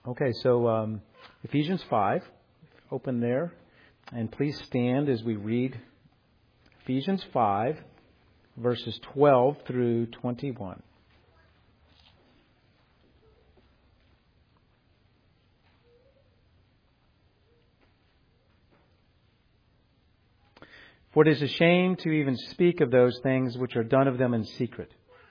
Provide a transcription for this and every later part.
Okay, so Ephesians 5, open there, and please stand as we read Ephesians 5, verses 12 through 21. For it is a shame to even speak of those things which are done of them in secret.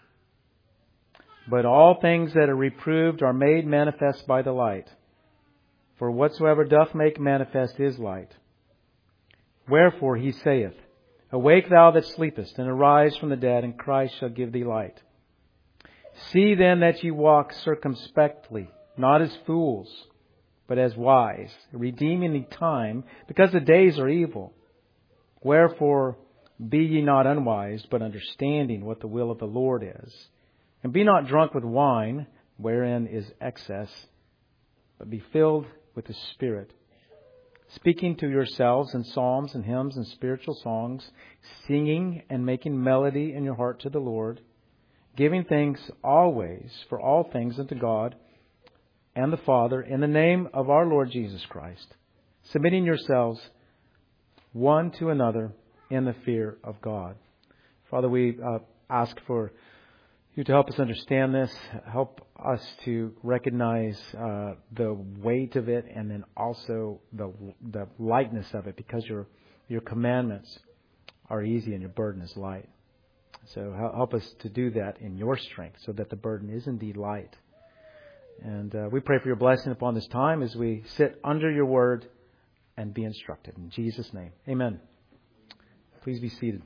But all things that are reproved are made manifest by the light. For whatsoever doth make manifest is light. Wherefore he saith, Awake thou that sleepest, and arise from the dead, and Christ shall give thee light. See then that ye walk circumspectly, not as fools, but as wise, redeeming the time, because the days are evil. Wherefore be ye not unwise, but understanding what the will of the Lord is. And be not drunk with wine, wherein is excess, but be filled with the Spirit, speaking to yourselves in psalms and hymns and spiritual songs, singing and making melody in your heart to the Lord, giving thanks always for all things unto God and the Father, in the name of our Lord Jesus Christ, submitting yourselves one to another in the fear of God. Father, we ask for you to help us understand this, help us to recognize the weight of it, and then also the lightness of it, because your commandments are easy and your burden is light. So help us to do that in your strength, so that the burden is indeed light. And we pray for your blessing upon this time as we sit under your word and be instructed. In Jesus' name, amen. Please be seated.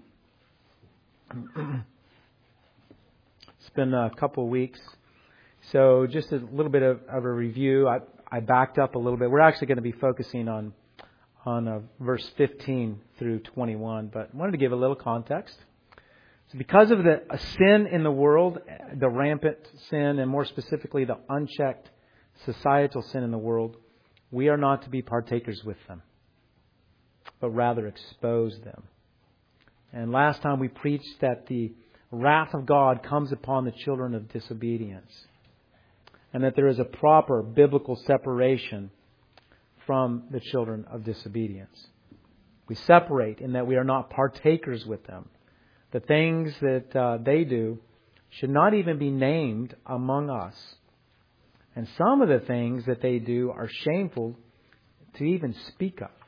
It's been a couple of weeks. So just a little bit of a review. I backed up a little bit. We're actually going to be focusing on verse 15 through 21, but I wanted to give a little context. So because of the sin in the world, the rampant sin, and more specifically the unchecked societal sin in the world, we are not to be partakers with them, but rather expose them. And last time we preached that the wrath of God comes upon the children of disobedience, and that there is a proper biblical separation from the children of disobedience. We separate in that we are not partakers with them. The things that they do should not even be named among us. And some of the things that they do are shameful to even speak of.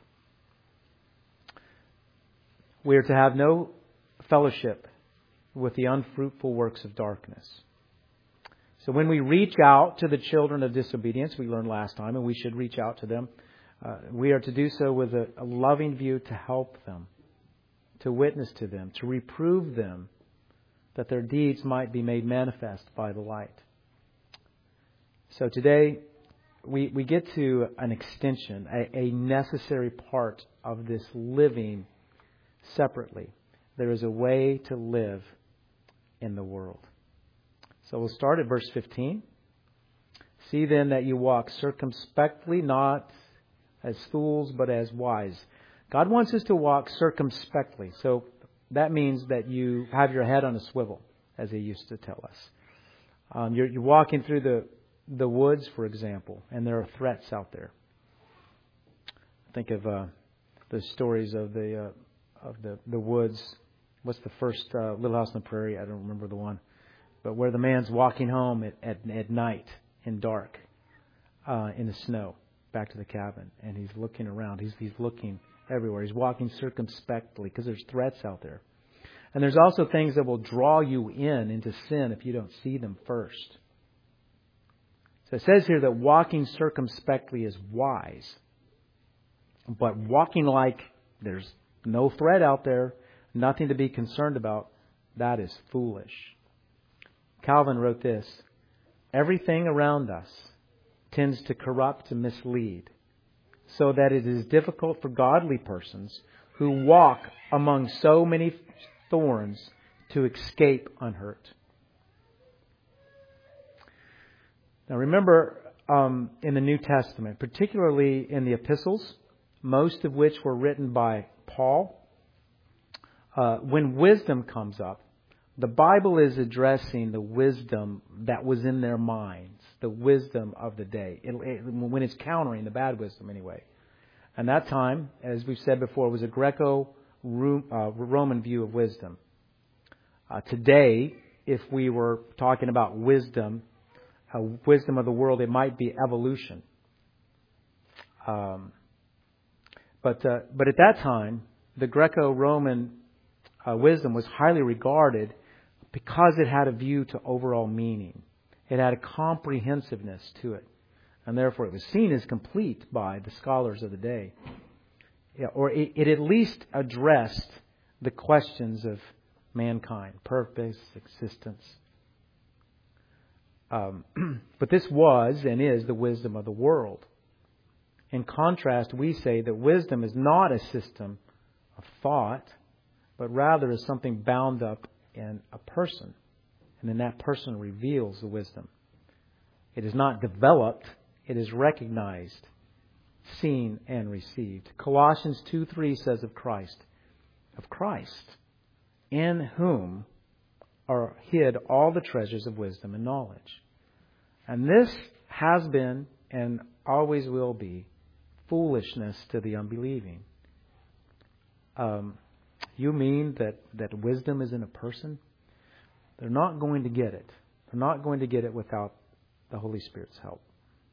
We are to have no fellowship with the unfruitful works of darkness. So when we reach out to the children of disobedience, we learned last time, and we should reach out to them, we are to do so with a loving view to help them, to witness to them, to reprove them, that their deeds might be made manifest by the light. So today we get to an extension, a necessary part of this living separately. There is a way to live in the world. So we'll start at verse 15. See then that you walk circumspectly, not as fools, but as wise. God wants us to walk circumspectly. So that means that you have your head on a swivel, as He used to tell us. You're walking through the woods, for example, and there are threats out there. Think of the stories of the woods. What's the first Little House on the Prairie? I don't remember the one. But where the man's walking home at night in dark, in the snow, back to the cabin, and he's looking around. He's looking everywhere. He's walking circumspectly because there's threats out there. And there's also things that will draw you into sin if you don't see them first. So it says here that walking circumspectly is wise. But walking like there's no threat out there, nothing to be concerned about, that is foolish. Calvin wrote this: everything around us tends to corrupt and mislead, so that it is difficult for godly persons who walk among so many thorns to escape unhurt. Now remember, in the New Testament, particularly in the epistles, most of which were written by Paul, when wisdom comes up, the Bible is addressing the wisdom that was in their minds. the wisdom of the day. When it's countering the bad wisdom anyway. And that time, as we've said before, was a Greco-Roman view of wisdom. Today, if we were talking about wisdom of the world, it might be evolution. But at that time, the Greco-Roman wisdom was highly regarded because it had a view to overall meaning. It had a comprehensiveness to it. And therefore it was seen as complete by the scholars of the day. Or it at least addressed the questions of mankind, purpose, existence. But this was and is the wisdom of the world. In contrast, we say that wisdom is not a system of thought, but rather is something bound up in a person. And then that person reveals the wisdom. It is not developed, it is recognized, seen, and received. Colossians 2:3 says of Christ, in whom are hid all the treasures of wisdom and knowledge. And this has been and always will be foolishness to the unbelieving. You mean that wisdom is in a person? They're not going to get it. They're not going to get it without the Holy Spirit's help.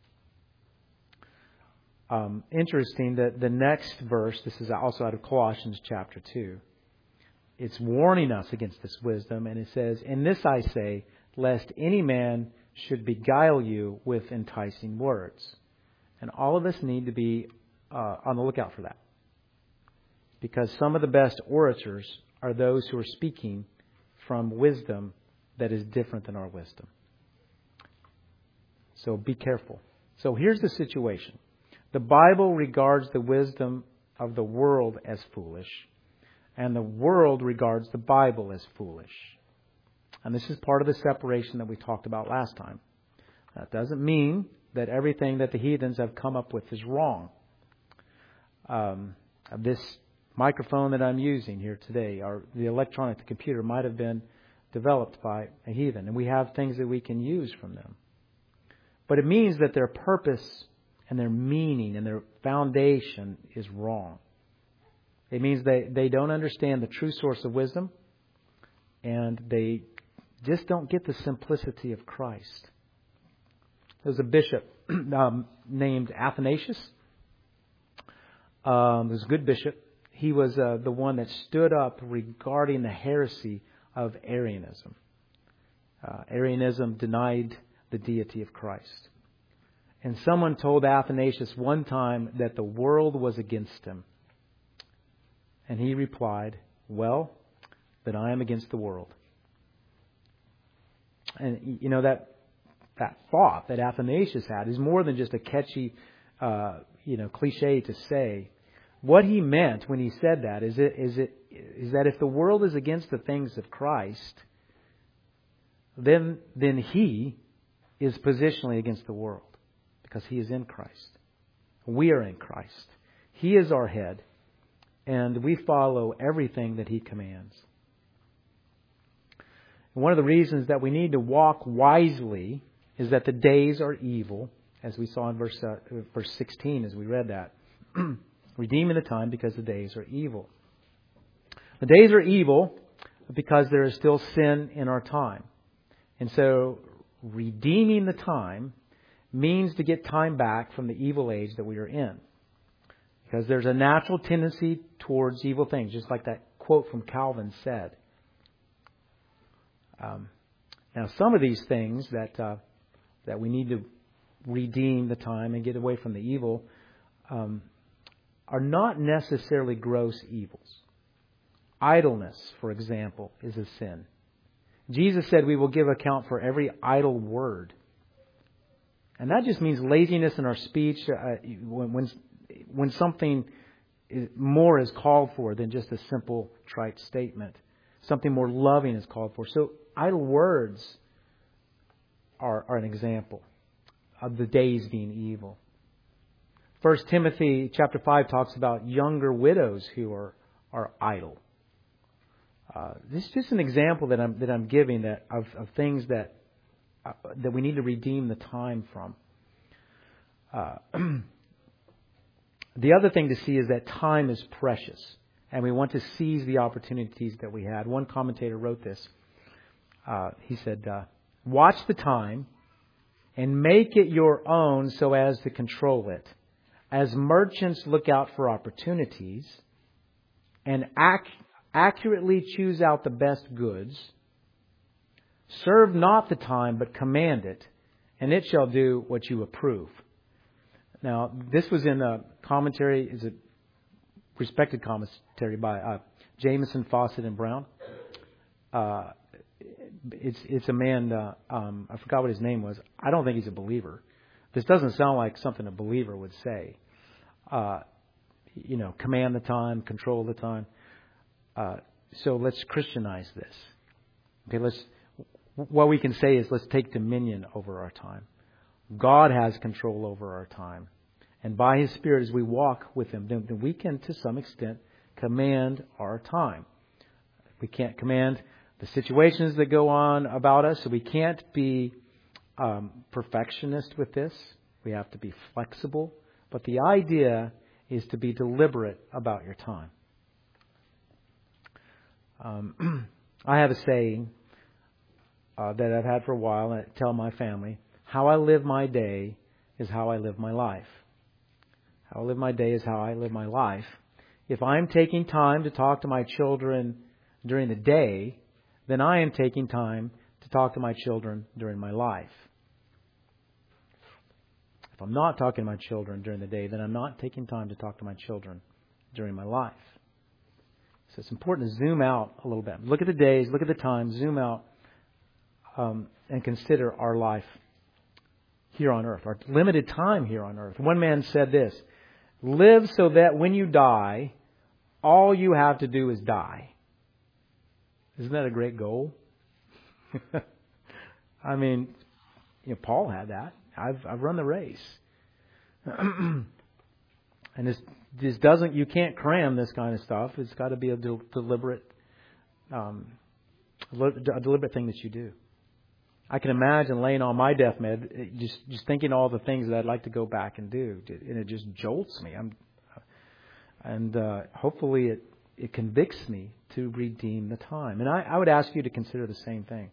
Interesting that the next verse, this is also out of Colossians chapter 2, it's warning us against this wisdom, and it says, "In this I say, lest any man should beguile you with enticing words." And all of us need to be on the lookout for that. Because some of the best orators are those who are speaking from wisdom that is different than our wisdom. So be careful. So here's the situation. The Bible regards the wisdom of the world as foolish, and the world regards the Bible as foolish. And this is part of the separation that we talked about last time. That doesn't mean that everything that the heathens have come up with is wrong. This microphone that I'm using here today, or the electronic computer, might have been developed by a heathen, and we have things that we can use from them. But it means that their purpose and their meaning and their foundation is wrong. It means they don't understand the true source of wisdom, and they just don't get the simplicity of Christ. There was a bishop named Athanasius. He was a good bishop. He was the one that stood up regarding the heresy of Arianism. Arianism denied the deity of Christ. And someone told Athanasius one time that the world was against him. And he replied, "Well, then I am against the world." And you know that thought that Athanasius had is more than just a catchy, cliche to say. What he meant when he said that is that if the world is against the things of Christ, then he is positionally against the world because he is in Christ. We are in Christ. He is our head, and we follow everything that he commands. And one of the reasons that we need to walk wisely is that the days are evil, as we saw in verse 16 as we read that. Redeeming the time because the days are evil. The days are evil because there is still sin in our time. And so redeeming the time means to get time back from the evil age that we are in. Because there's a natural tendency towards evil things, just like that quote from Calvin said. Now, some of these things that we need to redeem the time and get away from the evil are not necessarily gross evils. Idleness, for example, is a sin. Jesus said we will give account for every idle word. And that just means laziness in our speech when something more is called for than just a simple trite statement. Something more loving is called for. So idle words are an example of the days being evil. 1 Timothy chapter 5 talks about younger widows who are idle. This is just an example that I'm giving of things that that we need to redeem the time from. The other thing to see is that time is precious, and we want to seize the opportunities that we had. One commentator wrote this. He said, watch the time and make it your own so as to control it. As merchants look out for opportunities and accurately choose out the best goods, serve not the time, but command it, and it shall do what you approve. Now, this was in a commentary, is a respected commentary by Jameson, Fawcett, and Brown. It's a man, I forgot what his name was. I don't think he's a believer. This doesn't sound like something a believer would say. Command the time, control the time. So let's Christianize this. Okay, what we can say is let's take dominion over our time. God has control over our time. And by His Spirit, as we walk with Him, then we can, to some extent, command our time. We can't command the situations that go on about us, so we can't be perfectionist with this. We have to be flexible. But the idea is to be deliberate about your time. I have a saying that I've had for a while, and I tell my family, how I live my day is how I live my life. How I live my day is how I live my life. If I'm taking time to talk to my children during the day, then I am taking time to talk to my children during my life. If I'm not talking to my children during the day, then I'm not taking time to talk to my children during my life. So it's important to zoom out a little bit. Look at the days, look at the time, zoom out, and consider our life here on earth, our limited time here on earth. One man said this, live so that when you die, all you have to do is die. Isn't that a great goal? I mean, Paul had that. I've run the race. And this doesn't, you can't cram this kind of stuff. It's got to be a deliberate thing that you do. I can imagine laying on my deathbed, just thinking all the things that I'd like to go back and do, and it just jolts me. Hopefully it convicts me to redeem the time. And I would ask you to consider the same thing.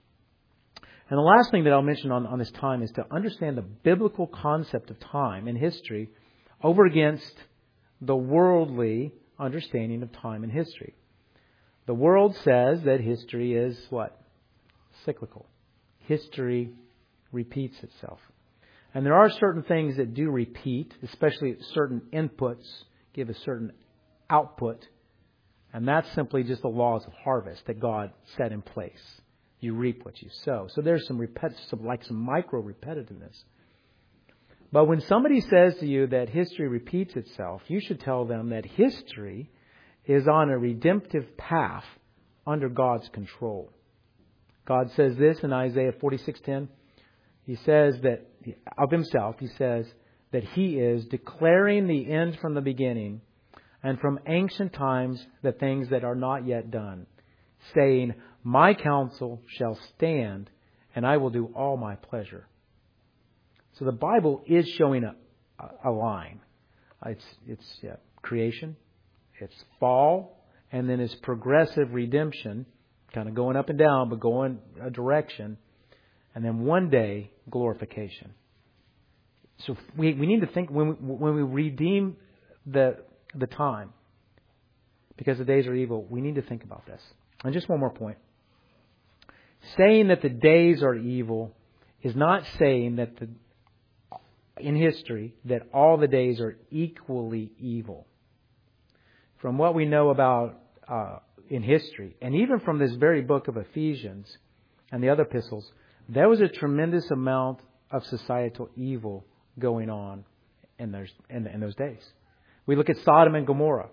And the last thing that I'll mention on this time is to understand the biblical concept of time in history over against the worldly understanding of time and history. The world says that history is what? Cyclical. History repeats itself. And there are certain things that do repeat, especially certain inputs give a certain output. And that's simply just the laws of harvest that God set in place. You reap what you sow. So there's some micro repetitiveness. But when somebody says to you that history repeats itself, you should tell them that history is on a redemptive path under God's control. God says this in Isaiah 46:10. He says that of Himself, He says that He is declaring the end from the beginning and from ancient times the things that are not yet done, saying, my counsel shall stand, and I will do all my pleasure. So the Bible is showing a line. It's creation, it's fall, and then it's progressive redemption, kind of going up and down, but going a direction, and then one day glorification. So we need to think when we redeem the time, because the days are evil, we need to think about this. And just one more point. Saying that the days are evil is not saying that in history that all the days are equally evil. From what we know about in history, and even from this very book of Ephesians and the other epistles, there was a tremendous amount of societal evil going on in those days. We look at Sodom and Gomorrah.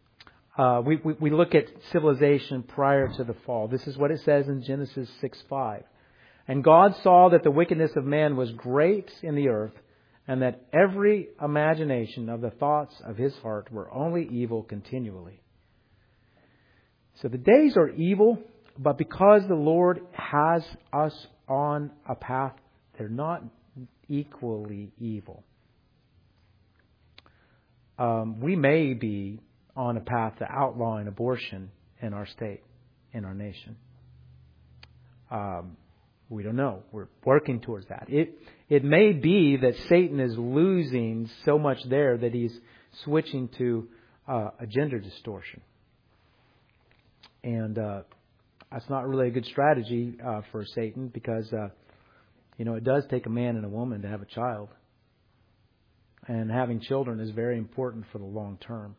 We look at civilization prior to the fall. This is what it says in Genesis 6:5. And God saw that the wickedness of man was great in the earth, and that every imagination of the thoughts of his heart were only evil continually. So the days are evil, but because the Lord has us on a path. They're not equally evil. We may be on a path to outlawing abortion in our state, in our nation. We don't know. We're working towards that. It may be that Satan is losing so much there that he's switching to a gender distortion. And that's not really a good strategy for Satan because, it does take a man and a woman to have a child. And having children is very important for the long term.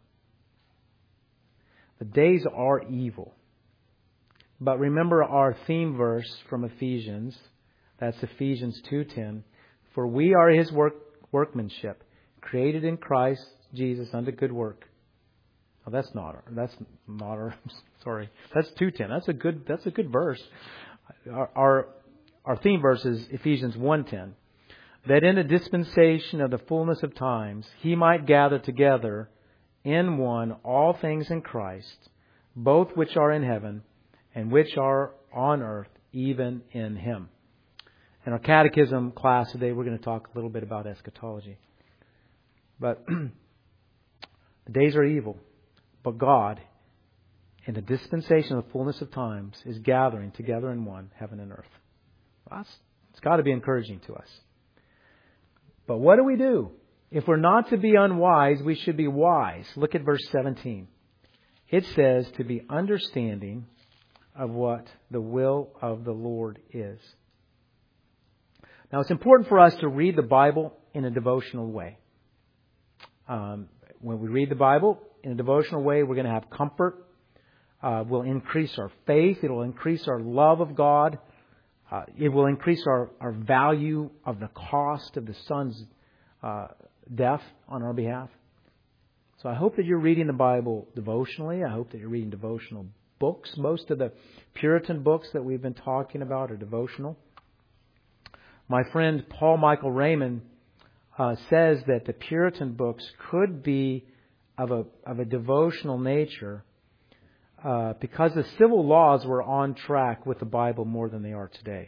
The days are evil. But remember our theme verse from Ephesians. That's Ephesians 2:10. For we are His workmanship, created in Christ Jesus unto good work. Oh, that's not our. Sorry, that's 2:10. That's a good verse. Our theme verse is Ephesians 1:10. That in the dispensation of the fullness of times He might gather together in one all things in Christ, both which are in heaven and which are on earth, even in Him. In our catechism class today, we're going to talk a little bit about eschatology. But the days are evil, but God, in the dispensation of the fullness of times, is gathering together in one, heaven and earth. It's got to be encouraging to us. But what do? If we're not to be unwise, we should be wise. Look at verse 17. It says to be understanding of what the will of the Lord is. Now, it's important for us to read the Bible in a devotional way. When we read the Bible in a devotional way, we're going to have comfort. We'll increase our faith. It will increase our love of God. It will increase our value of the cost of the Son's death on our behalf. So I hope that you're reading the Bible devotionally. I hope that you're reading devotional books. Most of the Puritan books that we've been talking about are devotional. My friend Paul Michael Raymond says that the Puritan books could be of a devotional nature because the civil laws were on track with the Bible more than they are today.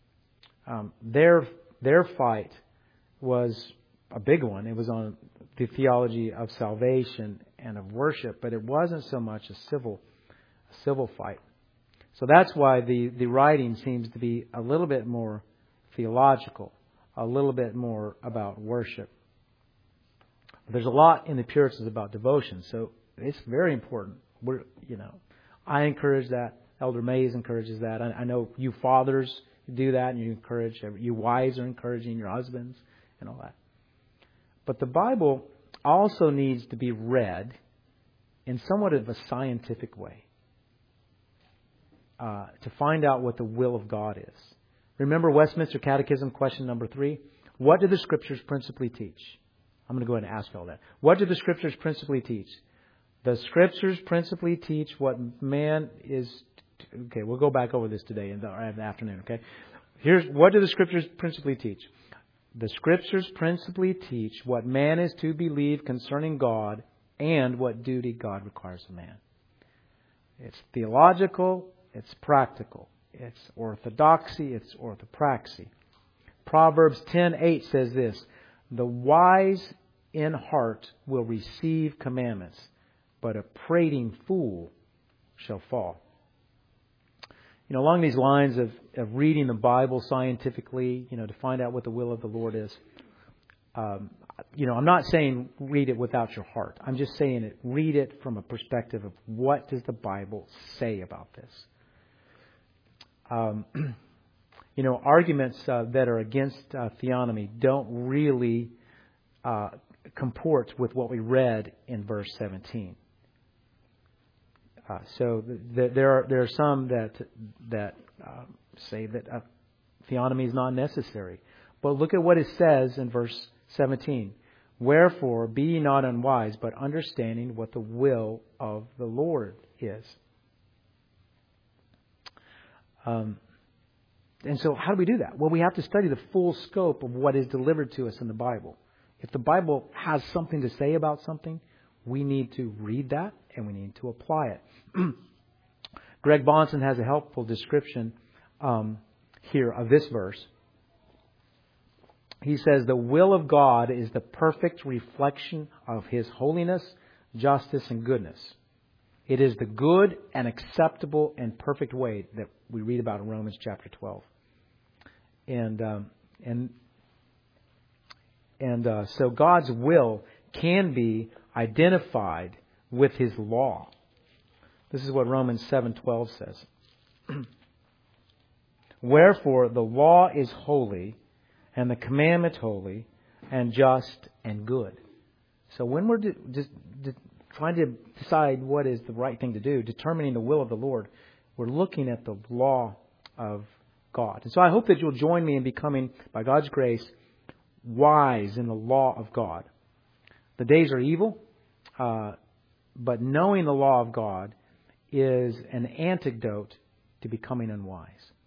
Their fight was a big one. It was on the theology of salvation and of worship, but it wasn't so much a civil fight. So that's why the writing seems to be a little bit more theological, a little bit more about worship. There's a lot in the Puritans about devotion, so it's very important. I encourage that. Elder Mays encourages that. I know you fathers do that, and you wives are encouraging your husbands and all that. But the Bible also needs to be read in somewhat of a scientific way to find out what the will of God is. Remember Westminster Catechism question number 3? What do the Scriptures principally teach? I'm going to go ahead and ask all that. What do the Scriptures principally teach? The Scriptures principally teach what man is... Okay, we'll go back over this today in the afternoon, okay? What do the Scriptures principally teach? The Scriptures principally teach what man is to believe concerning God and what duty God requires of man. It's theological, it's practical. It's orthodoxy, it's orthopraxy. Proverbs 10:8 says this, the wise in heart will receive commandments, but a prating fool shall fall. Along these lines of reading the Bible scientifically, to find out what the will of the Lord is, I'm not saying read it without your heart. I'm just saying read it from a perspective of what does the Bible say about this. Arguments that are against theonomy don't really comport with what we read in verse 17. So there are some that say that theonomy is not necessary. But look at what it says in verse 17. Wherefore, be ye not unwise, but understanding what the will of the Lord is. And so how do we do that? Well, we have to study the full scope of what is delivered to us in the Bible. If the Bible has something to say about something, we need to read that and we need to apply it. Greg Bonson has a helpful description. here of this verse. He says, the will of God is the perfect reflection of His holiness, justice, and goodness. It is the good and acceptable and perfect way that we read about in Romans chapter 12. So God's will can be identified with His law. This is what Romans 7:12 says. Wherefore the law is holy, and the commandment holy, and just, and good. So when we're just trying to decide what is the right thing to do, determining the will of the Lord, we're looking at the law of God. And so I hope that you'll join me in becoming, by God's grace, wise in the law of God. The days are evil, but knowing the law of God is an antidote to becoming unwise.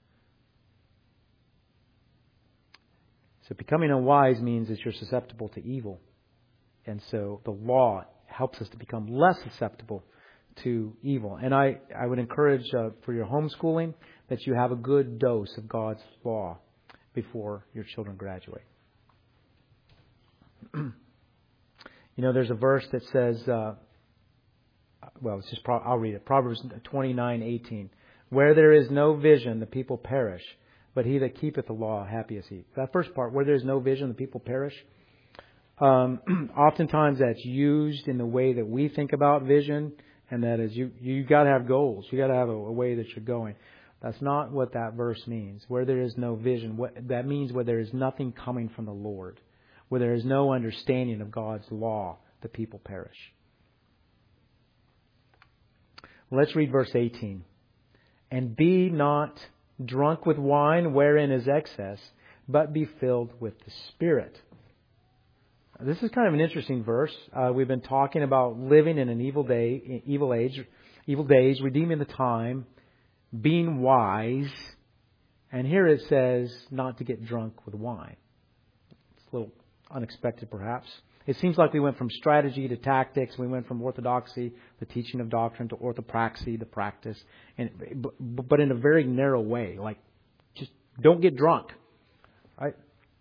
So becoming unwise means that you're susceptible to evil. And so the law helps us to become less susceptible to evil. And I would encourage for your homeschooling that you have a good dose of God's law before your children graduate. There's a verse that says, I'll read it. Proverbs 29:18. Where there is no vision, the people perish. But he that keepeth the law, happy is he. That first part, where there is no vision, the people perish. Oftentimes that's used in the way that we think about vision, and that is you got to have goals. You got to have a way that you're going. That's not what that verse means. Where there is no vision, that means where there is nothing coming from the Lord, where there is no understanding of God's law, the people perish. Let's read verse 18. And be not drunk with wine wherein is excess, but be filled with the Spirit. This is kind of an interesting verse. We've been talking about living in an evil days, redeeming the time, being wise, and here it says not to get drunk with wine. It's a little unexpected, perhaps. It seems like we went from strategy to tactics. We went from orthodoxy, the teaching of doctrine, to orthopraxy, the practice, but in a very narrow way. Like, just don't get drunk, right?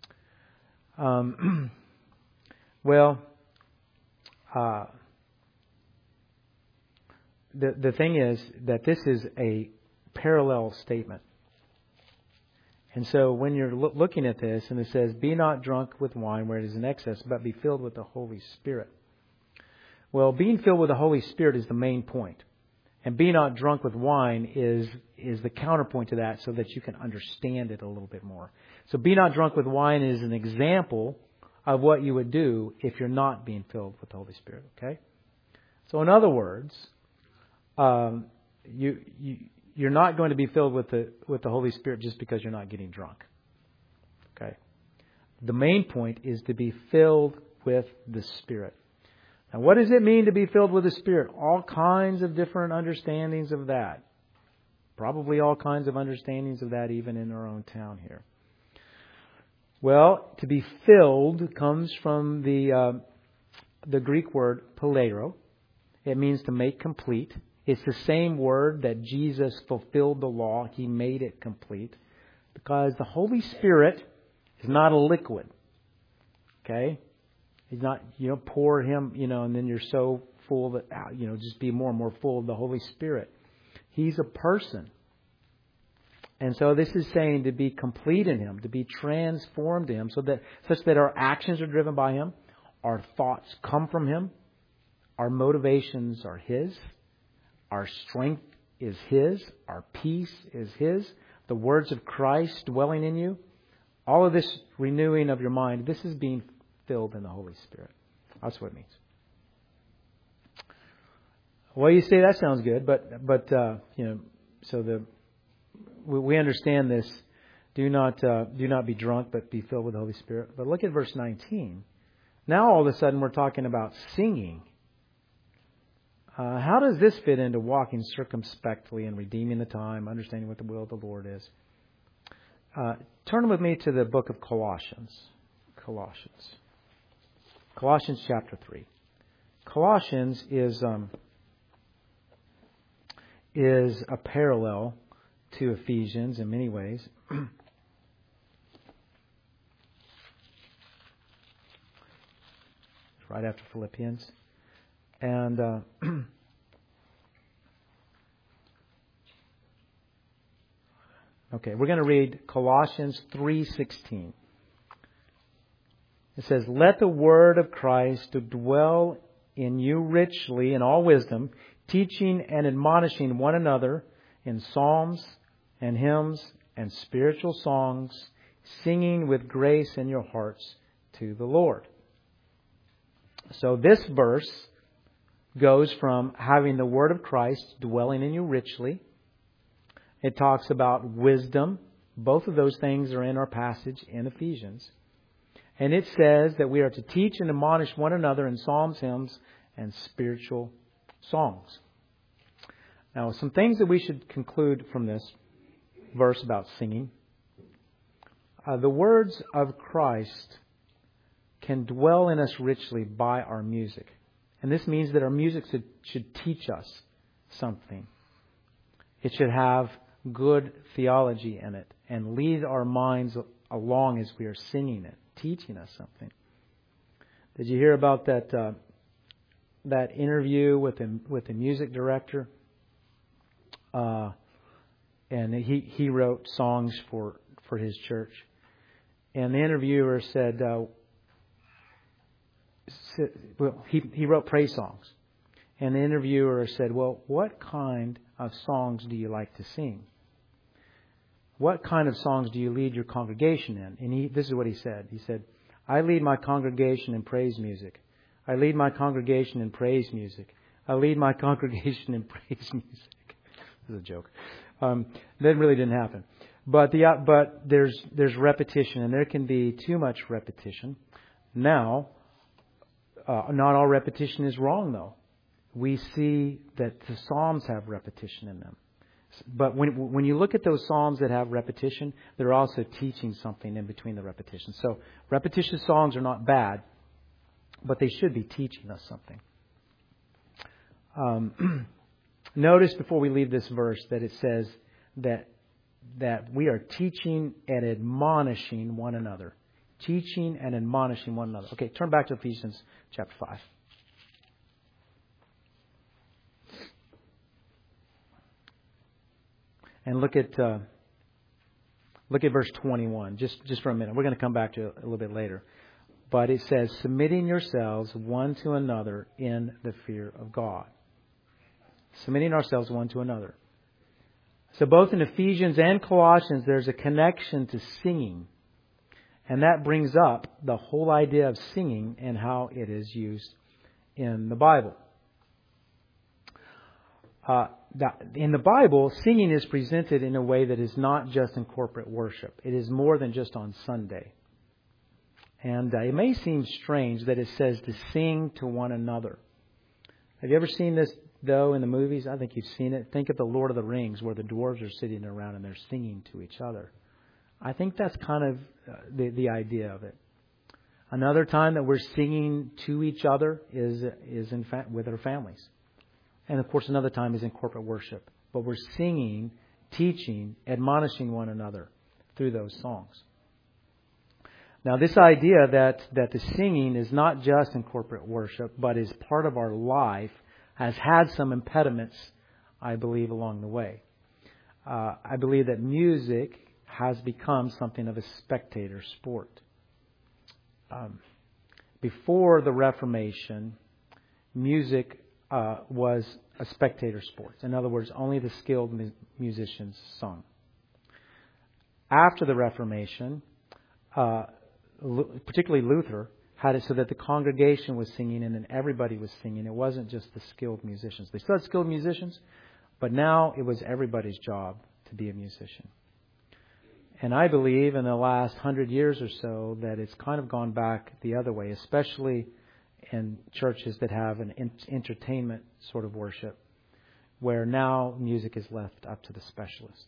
The thing is that this is a parallel statement. And so when you're looking at this, and it says, be not drunk with wine where it is in excess, but be filled with the Holy Spirit. Well, being filled with the Holy Spirit is the main point. And be not drunk with wine is the counterpoint to that, so that you can understand it a little bit more. So be not drunk with wine is an example of what you would do if you're not being filled with the Holy Spirit. Okay? So in other words, you're not going to be filled with the Holy Spirit just because you're not getting drunk. Okay? The main point is to be filled with the Spirit. Now, what does it mean to be filled with the Spirit? All kinds of different understandings of that. Probably all kinds of understandings of that even in our own town here. Well, to be filled comes from the Greek word palero. It means to make complete. It's the same word that Jesus fulfilled the law. He made it complete. Because the Holy Spirit is not a liquid. Okay? He's not, pour Him, and then you're so full that, just be more and more full of the Holy Spirit. He's a person. And so this is saying to be complete in Him, to be transformed in Him, such that our actions are driven by Him, our thoughts come from Him, our motivations are His, our strength is His, our peace is His, the words of Christ dwelling in you, all of this renewing of your mind, this is being filled in the Holy Spirit. That's what it means. Well, you say that sounds good, but we understand this. Do not be drunk, but be filled with the Holy Spirit. But look at verse 19. Now all of a sudden we're talking about singing. How does this fit into walking circumspectly and redeeming the time, understanding what the will of the Lord is? Turn with me to the book of Colossians. Colossians chapter 3. Colossians is a parallel to Ephesians in many ways. right after Philippians. And okay, we're going to read Colossians 3:16. It says, "Let the word of Christ dwell in you richly in all wisdom, teaching and admonishing one another in psalms and hymns and spiritual songs, singing with grace in your hearts to the Lord." So this verse goes from having the word of Christ dwelling in you richly. It talks about wisdom. Both of those things are in our passage in Ephesians. And it says that we are to teach and admonish one another in psalms, hymns, and spiritual songs. Now, some things that we should conclude from this verse about singing. The words of Christ can dwell in us richly by our music. And this means that our music should teach us something. It should have good theology in it and lead our minds along as we are singing it, teaching us something. Did you hear about that interview with the music director? And he wrote songs for his church. And the interviewer said, he wrote praise songs. And the interviewer said, "Well, what kind of songs do you like to sing? What kind of songs do you lead your congregation in?" And this is what he said. He said, "I lead my congregation in praise music. I lead my congregation in praise music. I lead my congregation in praise music." This is a joke. That really didn't happen. But there's repetition, and there can be too much repetition. Now, not all repetition is wrong, though. We see that the Psalms have repetition in them. But when you look at those Psalms that have repetition, they're also teaching something in between the repetition. So repetitious songs are not bad, but they should be teaching us something. Notice before we leave this verse that it says that we are teaching and admonishing one another. Teaching and admonishing one another. Okay, turn back to Ephesians chapter 5. And look at verse 21, just for a minute. We're going to come back to it a little bit later. But it says, "Submitting yourselves one to another in the fear of God." Submitting ourselves one to another. So both in Ephesians and Colossians, there's a connection to singing. And that brings up the whole idea of singing and how it is used in the Bible. In the Bible, singing is presented in a way that is not just in corporate worship. It is more than just on Sunday. And it may seem strange that it says to sing to one another. Have you ever seen this, though, in the movies? I think you've seen it. Think of the Lord of the Rings, where the dwarves are sitting around and they're singing to each other. I think that's kind of the idea of it. Another time that we're singing to each other is with our families. And of course, another time is in corporate worship. But we're singing, teaching, admonishing one another through those songs. Now, this idea that the singing is not just in corporate worship, but is part of our life, has had some impediments, I believe, along the way. I believe that music has become something of a spectator sport. Before the Reformation, music was a spectator sport. In other words, only the skilled musicians sung. After the Reformation, particularly Luther, had it so that the congregation was singing and then everybody was singing. It wasn't just the skilled musicians. They still had skilled musicians, but now it was everybody's job to be a musician. And I believe in the last 100 years or so that it's kind of gone back the other way, especially in churches that have an entertainment sort of worship, where now music is left up to the specialist.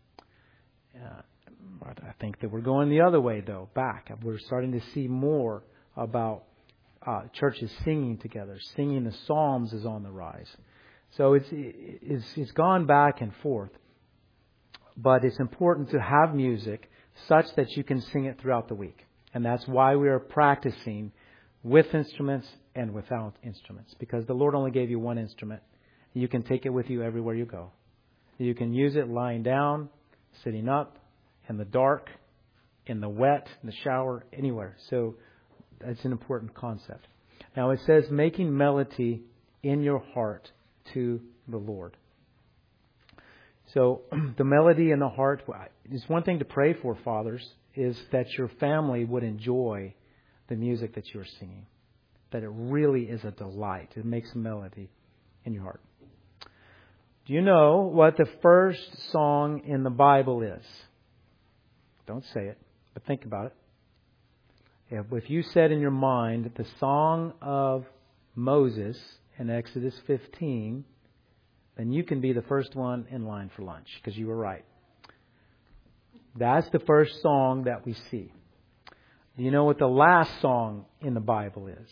But I think that we're going the other way, though, back. We're starting to see more about churches singing together. Singing the Psalms is on the rise. So it's gone back and forth. But it's important to have music such that you can sing it throughout the week. And that's why we are practicing with instruments and without instruments, because the Lord only gave you one instrument. You can take it with you everywhere you go. You can use it lying down, sitting up, in the dark, in the wet, in the shower, anywhere. So that's an important concept. Now it says making melody in your heart to the Lord. So the melody in the heart is one thing to pray for, fathers, is that your family would enjoy the music that you're singing. That it really is a delight. It makes melody in your heart. Do you know what the first song in the Bible is? Don't say it, but think about it. If you said in your mind the Song of Moses in Exodus 15, then you can be the first one in line for lunch, because you were right. That's the first song that we see. Do you know what the last song in the Bible is?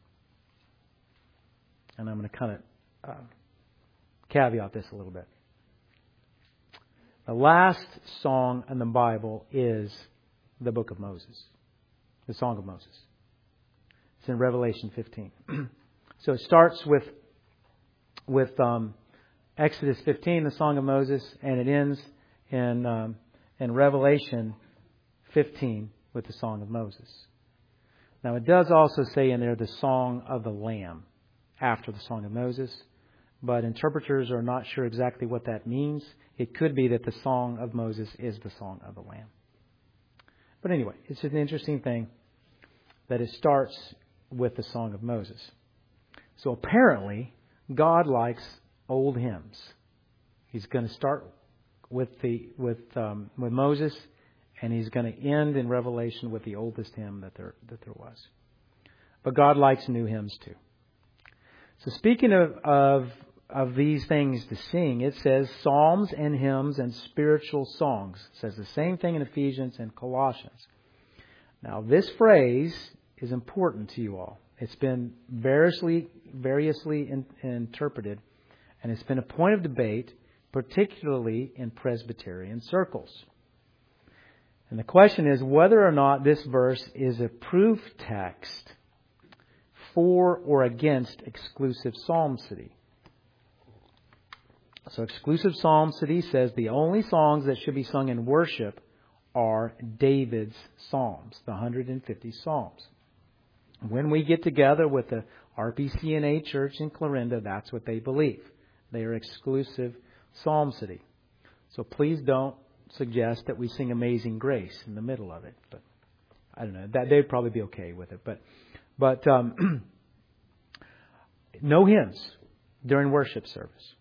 And I'm going to kind of caveat this a little bit. The last song in the Bible is the Book of Moses, the Song of Moses. It's in Revelation 15. So it starts with Exodus 15, the Song of Moses, and it ends in Revelation 15 with the Song of Moses. Now it does also say in there the Song of the Lamb after the Song of Moses, but interpreters are not sure exactly what that means. It could be that the Song of Moses is the Song of the Lamb. But anyway, it's an interesting thing that it starts with the Song of Moses. So apparently, God likes old hymns. He's going to start with Moses, and he's going to end in Revelation with the oldest hymn that there was. But God likes new hymns too. So speaking of these things to sing, it says psalms and hymns and spiritual songs. It says the same thing in Ephesians and Colossians. Now this phrase is important to you all. It's been variously interpreted, and it's been a point of debate, particularly in Presbyterian circles. And the question is whether or not this verse is a proof text for or against exclusive psalmody. So exclusive psalmody says the only songs that should be sung in worship are David's psalms, the 150 psalms. When we get together with the RPCNA Church in Clarinda, that's what they believe. They are exclusive psalmody. So please don't suggest that we sing Amazing Grace in the middle of it. But I don't know. That they'd probably be okay with it. But no hymns during worship service.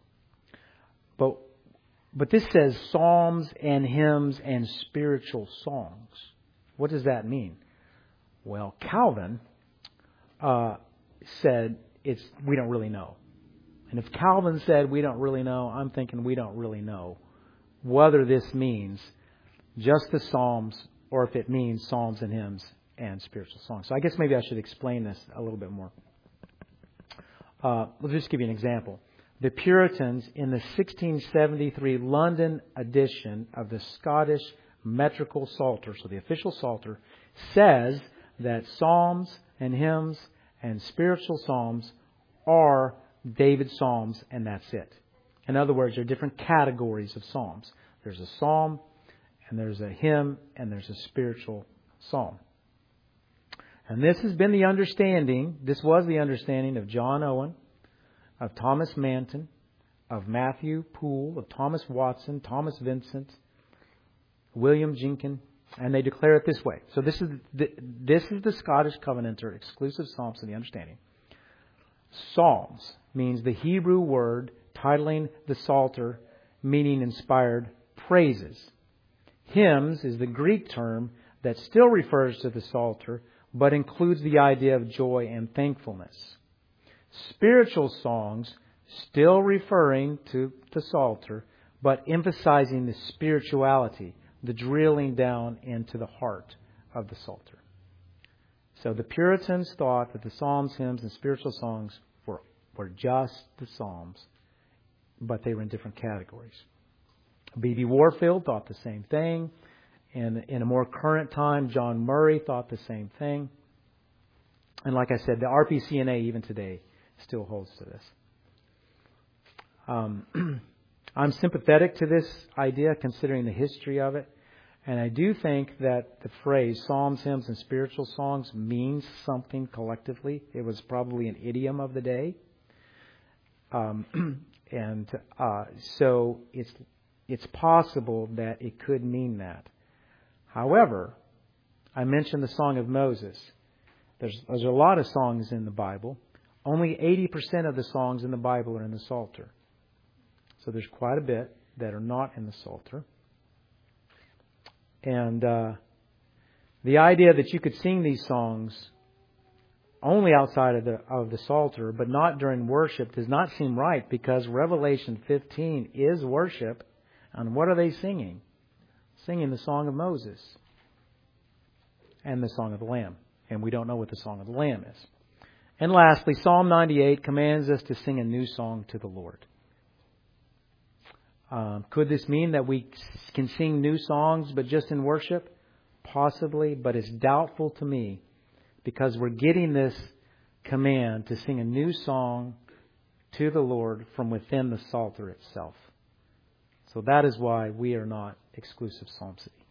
But this says psalms and hymns and spiritual songs. What does that mean? Well, Calvin said we don't really know. And if Calvin said we don't really know, I'm thinking we don't really know whether this means just the psalms or if it means psalms and hymns and spiritual songs. So I guess maybe I should explain this a little bit more. I'll just give you an example. The Puritans, in the 1673 London edition of the Scottish Metrical Psalter, so the official Psalter, says that psalms and hymns and spiritual psalms are David's psalms, and that's it. In other words, there are different categories of psalms. There's a psalm, and there's a hymn, and there's a spiritual psalm. And this has been the understanding, this was the understanding of John Owen, of Thomas Manton, of Matthew Poole, of Thomas Watson, Thomas Vincent, William Jenkin, and they declare it this way. So this is the Scottish Covenanter exclusive psalms in the understanding. Psalms means the Hebrew word titling the Psalter, meaning inspired praises. Hymns is the Greek term that still refers to the Psalter, but includes the idea of joy and thankfulness. Spiritual songs, still referring to the Psalter, but emphasizing the spirituality, the drilling down into the heart of the Psalter. So the Puritans thought that the Psalms, hymns, and spiritual songs were just the Psalms, but they were in different categories. B.B. Warfield thought the same thing. And in a more current time, John Murray thought the same thing. And like I said, the RPCNA even today still holds to this. I'm sympathetic to this idea considering the history of it. And I do think that the phrase Psalms, hymns, and spiritual songs means something collectively. It was probably an idiom of the day. So it's possible that it could mean that. However, I mentioned the Song of Moses. There's a lot of songs in the Bible. Only 80% of the songs in the Bible are in the Psalter. So there's quite a bit that are not in the Psalter. And the idea that you could sing these songs only outside of the Psalter, but not during worship, does not seem right, because Revelation 15 is worship. And what are they singing? Singing the Song of Moses and the Song of the Lamb. And we don't know what the Song of the Lamb is. And lastly, Psalm 98 commands us to sing a new song to the Lord. Could this mean that we can sing new songs but just in worship? Possibly, but it's doubtful to me, because we're getting this command to sing a new song to the Lord from within the Psalter itself. So that is why we are not exclusive Psalm City.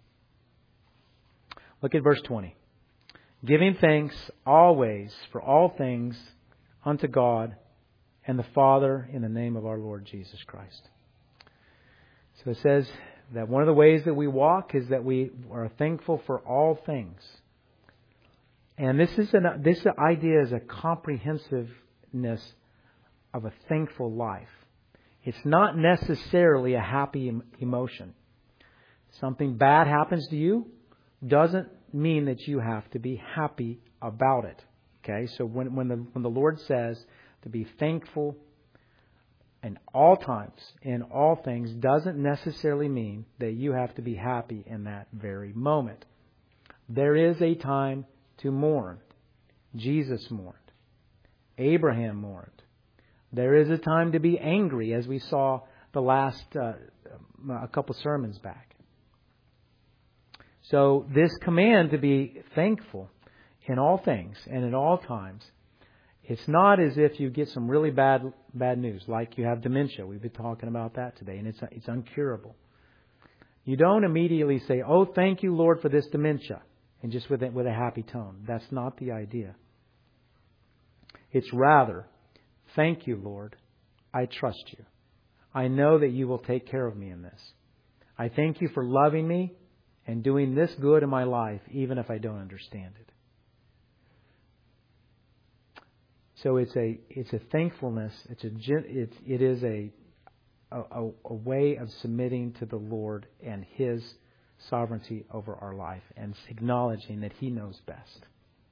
Look at verse 20. Giving thanks always for all things unto God and the Father in the name of our Lord Jesus Christ. So it says that one of the ways that we walk is that we are thankful for all things. And this idea is a comprehensiveness of a thankful life. It's not necessarily a happy emotion. Something bad happens to you doesn't mean that you have to be happy about it. Okay, so when the Lord says to be thankful in all times, in all things, doesn't necessarily mean that you have to be happy in that very moment. There is a time to mourn. Jesus mourned. Abraham mourned. There is a time to be angry, as we saw the last a couple sermons back. So this command to be thankful in all things and in all times, it's not as if you get some really bad news, like you have dementia. We've been talking about that today, and it's uncurable. You don't immediately say, "Oh, thank you, Lord, for this dementia," and just with a happy tone. That's not the idea. It's rather, "Thank you, Lord. I trust you. I know that you will take care of me in this. I thank you for loving me and doing this good in my life, even if I don't understand it." So it's a thankfulness. It is a way of submitting to the Lord and His sovereignty over our life, and acknowledging that He knows best.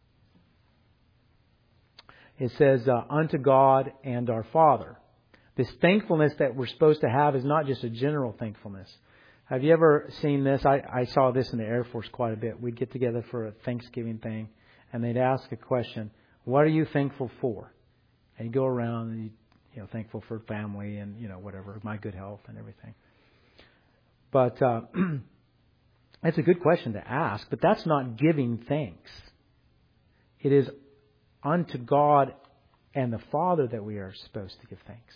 It says, unto God and our Father. This thankfulness that we're supposed to have is not just a general thankfulness. Have you ever seen this? I saw this in the Air Force quite a bit. We'd get together for a Thanksgiving thing, and they'd ask a question, "What are you thankful for?" And you go around and you thankful for family and whatever, my good health and everything. But it's a good question to ask, but that's not giving thanks. It is unto God and the Father that we are supposed to give thanks.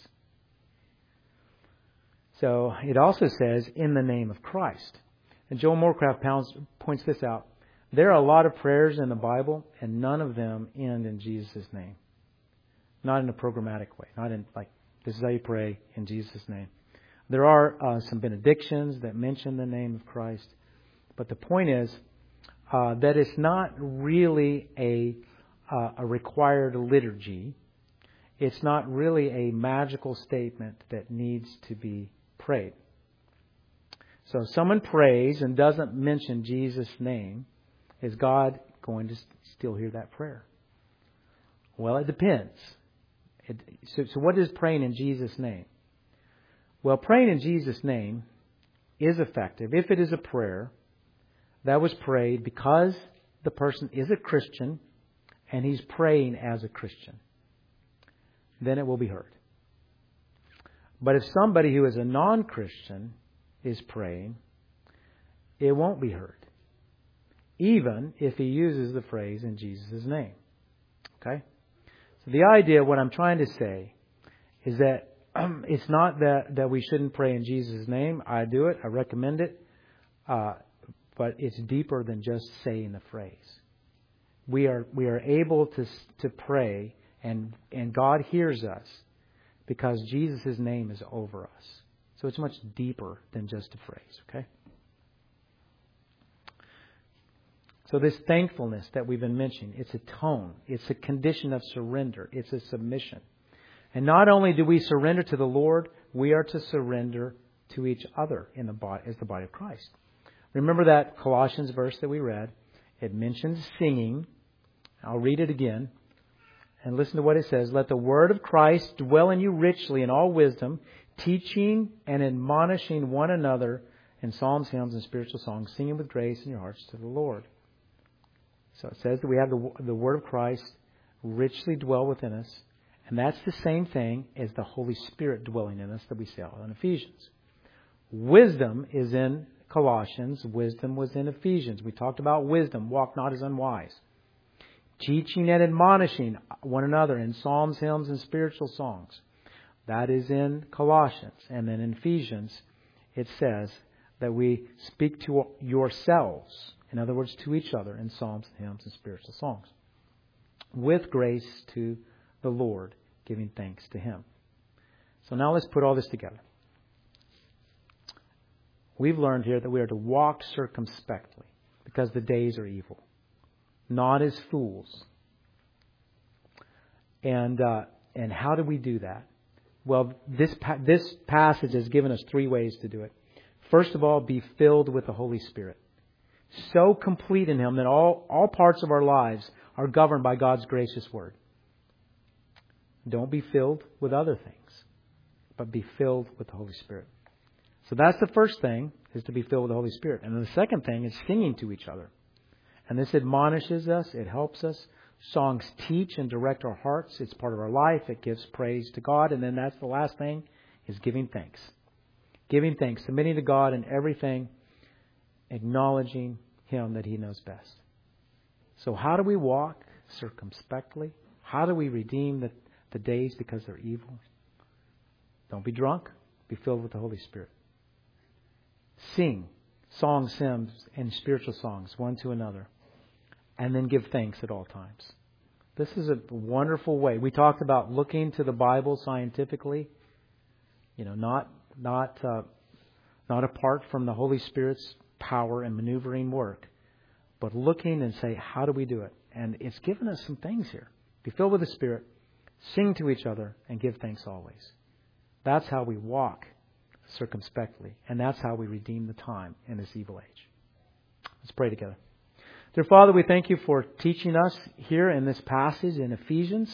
So it also says, in the name of Christ. And Joel Morecraft points this out. There are a lot of prayers in the Bible, and none of them end in Jesus' name. Not in a programmatic way. Not in this is how you pray in Jesus' name. There are some benedictions that mention the name of Christ. But the point is that it's not really a required liturgy. It's not really a magical statement that needs to be prayed. So if someone prays and doesn't mention Jesus' name, is God going to still hear that prayer? Well, it depends. So what is praying in Jesus' name? Well, praying in Jesus' name is effective if it is a prayer that was prayed because the person is a Christian and he's praying as a Christian. Then it will be heard. But if somebody who is a non-Christian is praying, it won't be heard, even if he uses the phrase in Jesus' name. Okay? So the idea, what I'm trying to say, is that it's not that we shouldn't pray in Jesus' name. I do it. I recommend it. But it's deeper than just saying the phrase. We are able to pray, and God hears us because Jesus' name is over us. So it's much deeper than just a phrase. Okay? So this thankfulness that we've been mentioning, it's a tone. It's a condition of surrender. It's a submission. And not only do we surrender to the Lord, we are to surrender to each other in the body, as the body of Christ. Remember that Colossians verse that we read? It mentions singing. I'll read it again. And listen to what it says. Let the word of Christ dwell in you richly in all wisdom, teaching and admonishing one another in psalms, hymns, and spiritual songs, singing with grace in your hearts to the Lord. So it says that we have the word of Christ richly dwell within us. And that's the same thing as the Holy Spirit dwelling in us that we saw in Ephesians. Wisdom is in Colossians. Wisdom was in Ephesians. We talked about wisdom. Walk not as unwise. Teaching and admonishing one another in psalms, hymns, and spiritual songs. That is in Colossians. And then in Ephesians, it says that we speak to yourselves. In other words, to each other in psalms, hymns, and spiritual songs. With grace to the Lord, giving thanks to Him. So now let's put all this together. We've learned here that we are to walk circumspectly because the days are evil, not as fools. And how do we do that? Well, this passage has given us three ways to do it. First of all, be filled with the Holy Spirit. So complete in Him that all parts of our lives are governed by God's gracious Word. Don't be filled with other things, but be filled with the Holy Spirit. So that's the first thing, is to be filled with the Holy Spirit. And then the second thing is singing to each other. And this admonishes us. It helps us. Songs teach and direct our hearts. It's part of our life. It gives praise to God. And then that's the last thing, is giving thanks. Giving thanks, submitting to God in everything, acknowledging Him that He knows best. So how do we walk circumspectly? How do we redeem the days because they're evil? Don't be drunk. Be filled with the Holy Spirit. Sing songs, hymns, and spiritual songs one to another. And then give thanks at all times. This is a wonderful way. We talked about looking to the Bible scientifically. Not apart from the Holy Spirit's power and maneuvering work, but looking and say, how do we do it? And it's given us some things here. Be filled with the Spirit, sing to each other, and give thanks always. That's how we walk circumspectly, and that's how we redeem the time in this evil age. Let's pray together. Dear Father, we thank You for teaching us here in this passage in Ephesians,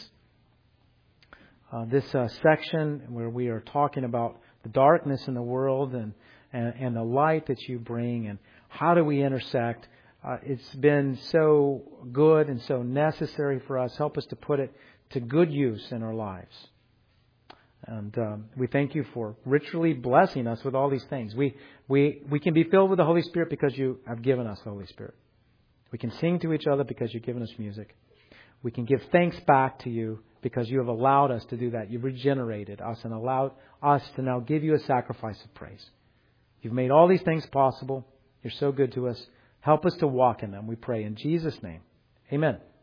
this section where we are talking about the darkness in the world and the light that You bring, and how do we intersect. It's been so good and so necessary for us. Help us to put it to good use in our lives. And we thank You for richly blessing us with all these things. We can be filled with the Holy Spirit because You have given us the Holy Spirit. We can sing to each other because You've given us music. We can give thanks back to You because You have allowed us to do that. You've regenerated us and allowed us to now give You a sacrifice of praise. You've made all these things possible. You're so good to us. Help us to walk in them, we pray in Jesus' name. Amen.